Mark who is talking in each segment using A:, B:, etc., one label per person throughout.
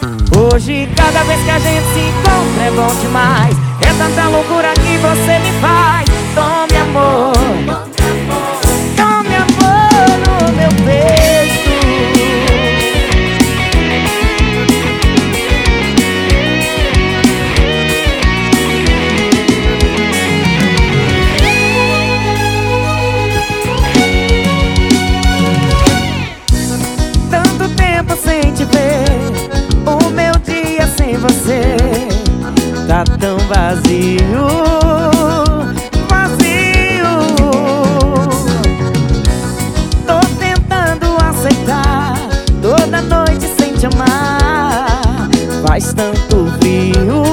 A: Hoje, cada vez que a gente se encontra é bom demais. É tanta loucura que você me faz. Tome amor, tome amor no meu peito. Tanto tempo sem te ver, o meu dia sem você tá tão vazio, vazio. Tô tentando aceitar toda noite sem te amar. Faz tanto frio.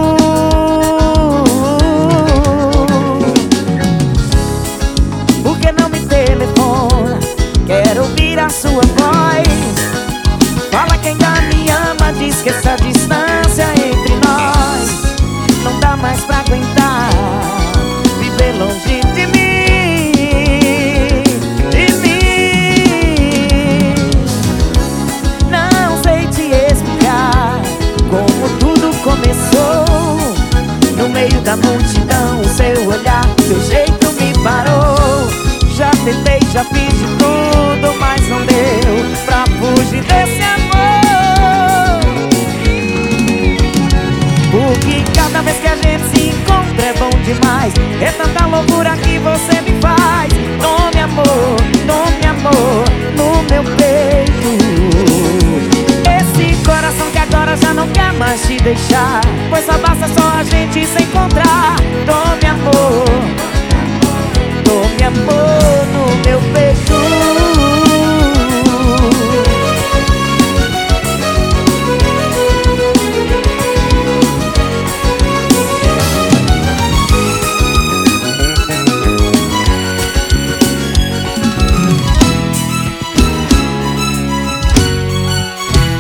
A: Por que não me telefona? Quero ouvir a sua voz. Fala que ainda me ama, diz que essa distância entre nós não dá mais pra aguentar. Viver longe de mim, de mim. Não sei te explicar como tudo começou. No meio da multidão, o seu olhar, seu jeito me parou. Já tentei, já fiz de tudo, mas não deu pra fugir desse amor. Porque cada vez que a gente se encontra é bom demais. É tanta loucura que você me faz. Tome amor no meu peito. Esse coração que agora já não quer mais te deixar, pois só basta só a gente se encontrar.